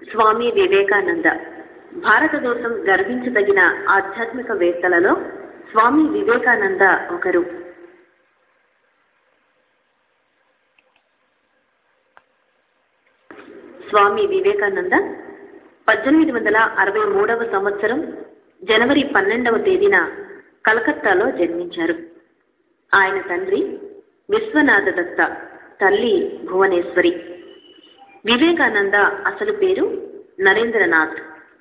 స్వామి వివేకానంద భారతదేశం గర్వించదగిన ఆధ్యాత్మికవేత్తలలో స్వామి వివేకానంద ఒకరు. స్వామి వివేకానంద 1863 సంవత్సరం జనవరి 12వ తేదీన కలకత్తాలో జన్మించారు. ఆయన తండ్రి విశ్వనాథ దత్త, తల్లి భువనేశ్వరి. వివేకానంద అసలు పేరు నరేంద్రనాథ్.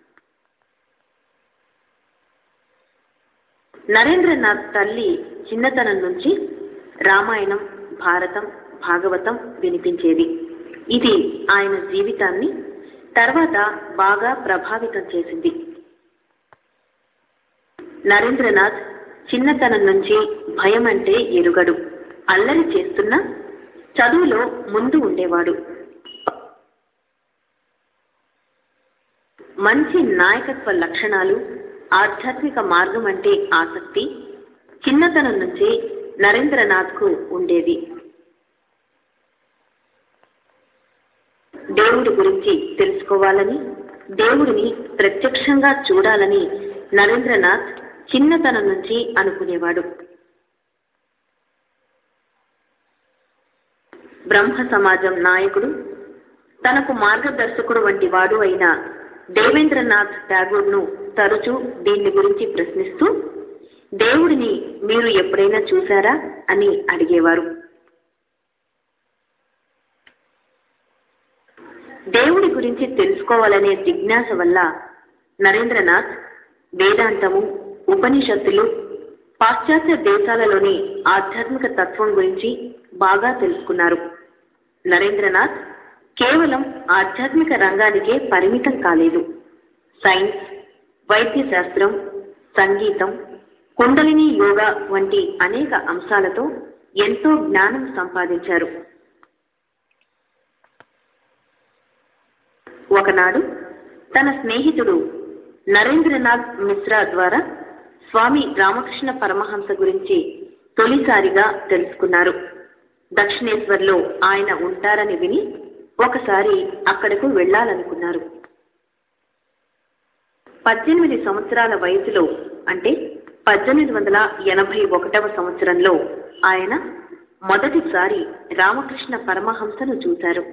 నరేంద్రనాథ్ తల్లి చిన్నతనం నుంచి రామాయణం, భారతం, భాగవతం వినిపించేది. ఇది ఆయన జీవితాన్ని తర్వాత బాగా ప్రభావితం చేసింది. నరేంద్రనాథ్ చిన్నతనం నుంచి భయం అంటే ఎరుగడు. అల్లరి చేస్తున్నా చదువులో ముందు ఉండేవాడు. మంచి నాయకత్వ లక్షణాలు, ఆధ్యాత్మిక మార్గం అంటే ఆసక్తి చిన్నతనం నుంచి నరేంద్రనాథ్కు ఉండేది. దేవుడి గురించి తెలుసుకోవాలని, దేవుడిని ప్రత్యక్షంగా చూడాలని నరేంద్రనాథ్ చిన్నతనం నుంచి అనుకునేవాడు. బ్రహ్మ సమాజం నాయకుడు, తనకు మార్గదర్శకుడు వంటి వాడు అయిన దేవేంద్రనాథ్ ఠాగూర్ను తరచూ దీన్ని గురించి ప్రశ్నిస్తూ, దేవుడిని మీరు ఎప్పుడైనా చూశారా అని అడిగేవారు. దేవుడి గురించి తెలుసుకోవాలనే జిజ్ఞాస వల్ల నరేంద్రనాథ్ వేదాంతము, ఉపనిషత్తులు, పాశ్చాత్య దేశాలలోని ఆధ్యాత్మిక తత్వం గురించి బాగా తెలుసుకున్నారు. నరేంద్రనాథ్ కేవలం ఆధ్యాత్మిక రంగానికే పరిమితం కాలేదు. సైన్స్, వైద్య శాస్త్రం, సంగీతం, కుండలిని యోగా వంటి అనేక అంశాలతో ఎంతో జ్ఞానం సంపాదించారు. ఒకనాడు తన స్నేహితుడు నరేంద్రనాథ్ మిశ్రా ద్వారా స్వామి రామకృష్ణ పరమహంస గురించి తొలిసారిగా తెలుసుకున్నారు. దక్షిణేశ్వర్లో ఆయన ఉంటారని విని ఒకసారి అక్కడకు వెళ్లాలనుకున్నారు. 18 సంవత్సరాల వయసులో, అంటే 1881వ సంవత్సరంలో ఆయన మొదటిసారి రామకృష్ణ పరమహంసను చూశారు.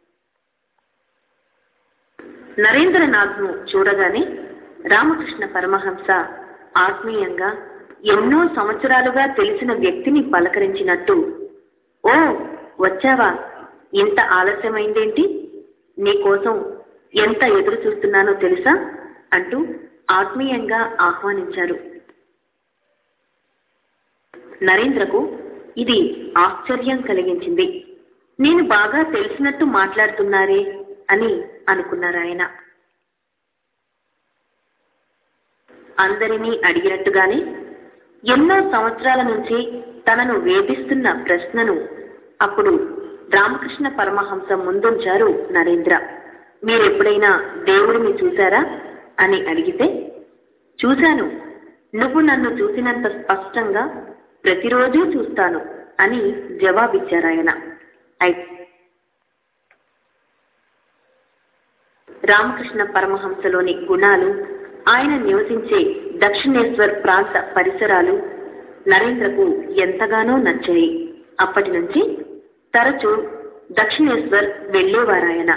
నరేంద్రనాథ్ను చూడగానే రామకృష్ణ పరమహంస ఆత్మీయంగా ఎన్నో సంవత్సరాలుగా తెలిసిన వ్యక్తిని పలకరించినట్టు, ఓ వచ్చావా, ఇంత ఆలస్యమైందేంటి, నీకోసం ఎంత ఎదురు చూస్తున్నానో తెలుసా అంటూ ఆత్మీయంగా ఆహ్వానించారు. నరేంద్రకు ఇది ఆశ్చర్యం కలిగించింది. నేను బాగా తెలిసినట్టు మాట్లాడుతున్నారే అని అనుకున్నారాయన. అందరినీ అడిగినట్టుగానే ఎన్నో సంవత్సరాల నుంచి తనను వేధిస్తున్న ప్రశ్నను అప్పుడు రామకృష్ణ పరమహంస ముందుంచారు నరేంద్ర. మీరెప్పుడైనా దేవుడిని చూశారా అని అడిగితే, చూశాను, నువ్వు నన్ను చూసినంత స్పష్టంగా ప్రతిరోజూ చూస్తాను అని జవాబిచ్చారాయన. రామకృష్ణ పరమహంసలోని గుణాలు, ఆయన నివసించే దక్షిణేశ్వర్ ప్రాంత పరిసరాలు నరేంద్రకు ఎంతగానో నచ్చాయి. అప్పటి నుంచి తరచూ దక్షిణేశ్వర్ వెళ్లేవారాయన.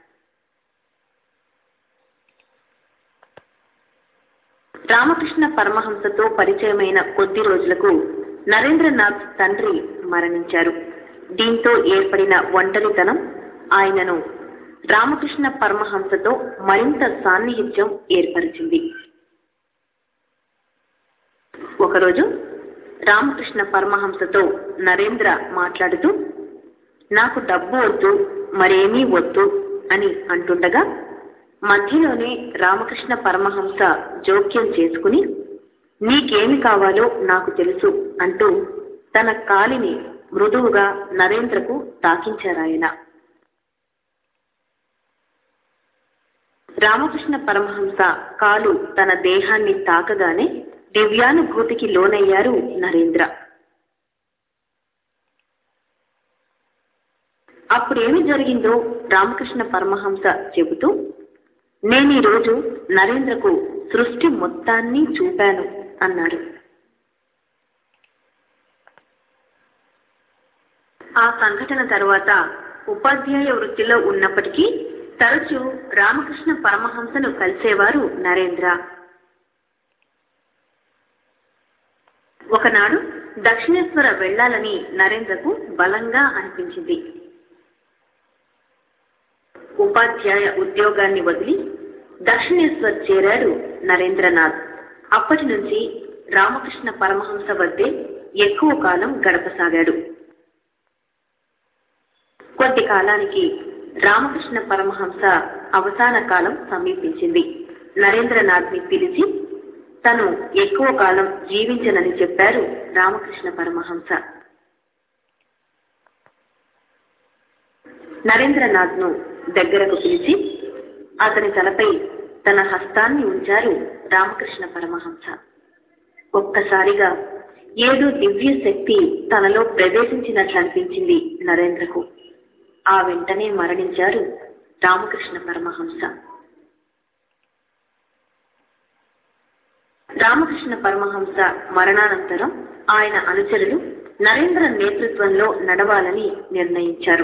రామకృష్ణ పరమహంసతో పరిచయమైన కొద్ది రోజులకు నరేంద్రనాథ్ తండ్రి మరణించారు. దీంతో ఏర్పడిన ఒంటరితనం ఆయనను రామకృష్ణ పరమహంసతో మరింత సాన్నిహిత్యం ఏర్పరిచింది. ఒకరోజు రామకృష్ణ పరమహంసతో నరేంద్ర మాట్లాడుతూ, నాకు డబ్బు వద్దు, మరేమీ వద్దు అని అంటుండగా మధ్యలోనే రామకృష్ణ పరమహంస జోక్యం చేసుకుని, నీకేమి కావాలో నాకు తెలుసు అంటూ తన కాలిని మృదువుగా నరేంద్రకు తాకించారాయన. రామకృష్ణ పరమహంస కాలు తన దేహాన్ని తాకగానే దివ్యానుభూతికి లోనయ్యారు నరేంద్ర. అప్పుడేమి జరిగిందో రామకృష్ణ పరమహంస చెబుతూ, నేనీరోజు నరేంద్రకు సృష్టి మొత్తాన్ని చూపాను అన్నారు. ఆ సంఘటన తరువాత ఉపాధ్యాయ వృత్తిలో ఉన్నప్పటికీ తరచూ రామకృష్ణ పరమహంసను కలిసేవారు నరేంద్ర. ఒకనాడు దక్షిణేశ్వర వెళ్లాలని నరేంద్రకు బలంగా అనిపించింది. ఉపాధ్యాయ ఉద్యోగాన్ని వదిలి దక్షిణేశ్వర్ చేరాడు నరేంద్రనాథ్. అప్పటి నుంచి రామకృష్ణ పరమహంస వద్దే ఎక్కువ కాలం గడపసాగాడు. కొద్ది కాలానికి రామకృష్ణ పరమహంస అవసాన కాలం సమీపించింది. నరేంద్రనాథ్ని పిలిచి తను ఎక్కువ కాలం జీవించనని చెప్పారు రామకృష్ణ పరమహంస. నరేంద్రనాథ్ను దగ్గరకు పిలిచి అతని తలపై తన హస్తాన్ని ఉంచారు రామకృష్ణ పరమహంస. ఒక్కసారిగా ఏదో దివ్య శక్తి తనలో ప్రవేశించినట్లు అనిపించింది నరేంద్రకు. ఆ వెంటనే మరణించారు రామకృష్ణ పరమహంస. రామకృష్ణ పరమహంస మరణానంతరం ఆయన అనుచరులు నరేంద్ర నేతృత్వంలో నడవాలని నిర్ణయించారు.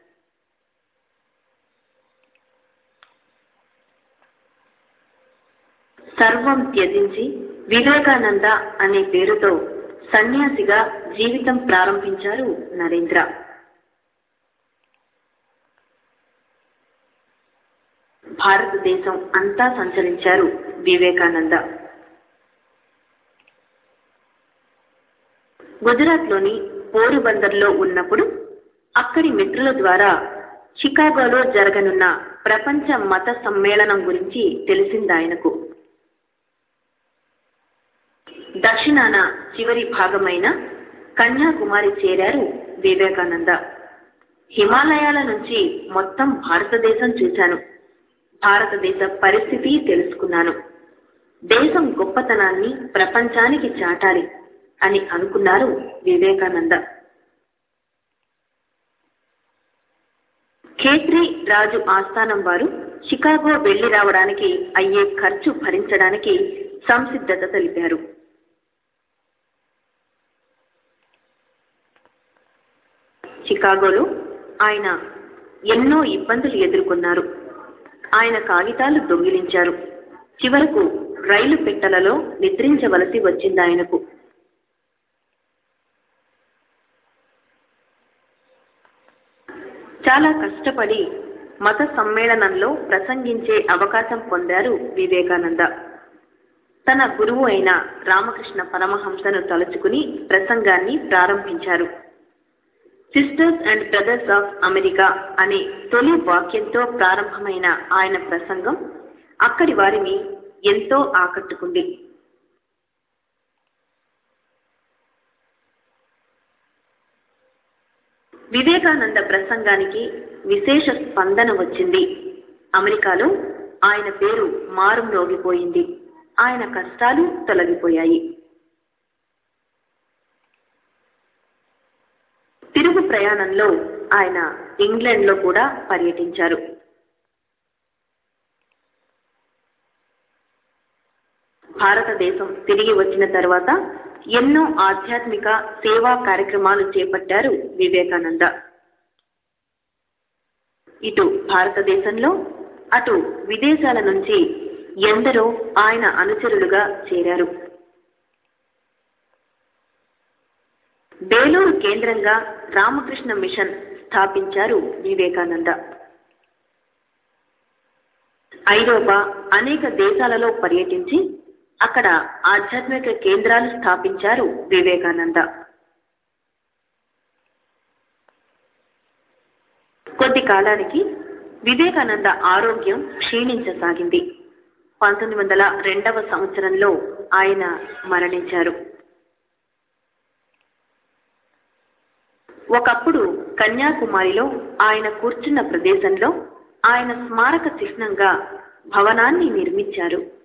సర్వం త్యజించి వివేకానంద అనే పేరుతో సన్యాసిగా జీవితం ప్రారంభించారు నరేంద్ర. భారతదేశం అంతా సంచరించారు వివేకానంద. గుజరాత్లోని పోరుబందర్లో ఉన్నప్పుడు అక్కడి మిత్రుల ద్వారా చికాగోలో జరగనున్న ప్రపంచ మత సమ్మేళనం గురించి తెలిసిందాయనకు. దక్షిణాన చివరి భాగమైన కన్యాకుమారి చేరారు వివేకానంద. హిమాలయాల నుంచి మొత్తం భారతదేశం చూశాను. భారతదేశ పరిస్థితి తెలుసుకున్నాను. దేశం గొప్పతనాన్ని ప్రపంచానికి చాటాలి అని అనుకున్నారు వివేకానంద. ఖేత్రి రాజు ఆస్థానం వారు చికాగో వెళ్లి రావడానికి అయ్యే ఖర్చు భరించడానికి సంసిద్ధత తెలిపారు. చికాగోలో ఆయన ఎన్నో ఇబ్బందులు ఎదుర్కొన్నారు. ఆయన కాగితాలు దొంగిలించారు. చివరకు రైలు పెట్టెలలో నిద్రించవలసి వచ్చిందాయనకు. చాలా కష్టపడి మత సమ్మేళనంలో ప్రసంగించే అవకాశం పొందారు వివేకానంద. తన గురువు అయిన రామకృష్ణ పరమహంసను తలుచుకుని ప్రసంగాన్ని ప్రారంభించారు. Sisters and brothers of America అనే తొలి వాక్యంతో ప్రారంభమైన ఆయన ప్రసంగం అక్కడి వారిని ఎంతో ఆకట్టుకుంది. వివేకానంద ప్రసంగానికి విశేష స్పందన వచ్చింది. అమెరికాలో ఆయన పేరు మారుమ్రోగిపోయింది. ఆయన కష్టాలు తొలగిపోయాయి. తిరుగు ప్రయాణంలో ఆయన ఇంగ్లాండ్లో కూడా పర్యటించారు. భారతదేశం తిరిగి వచ్చిన తర్వాత ఎన్నో ఆధ్యాత్మిక సేవా కార్యక్రమాలు చేపట్టారు వివేకానంద. ఇటు భారతదేశంలో అటు విదేశాల నుంచి ఎందరో ఆయన అనుచరులుగా చేరారు. బేలూరు కేంద్రంగా రామకృష్ణ మిషన్ స్థాపించారు వివేకానంద. ఐరోపా అనేక దేశాలలో పర్యటించి అక్కడ ఆధ్యాత్మిక కేంద్రాలు స్థాపించారు వివేకానంద. కొద్ది కాలానికి వివేకానంద ఆరోగ్యం క్షీణించసాగింది. 1902వ సంవత్సరంలో ఆయన మరణించారు. ఒకప్పుడు కన్యాకుమారిలో ఆయన కూర్చున్న ప్రదేశంలో ఆయన స్మారక చిహ్నంగా భవనాన్ని నిర్మించారు.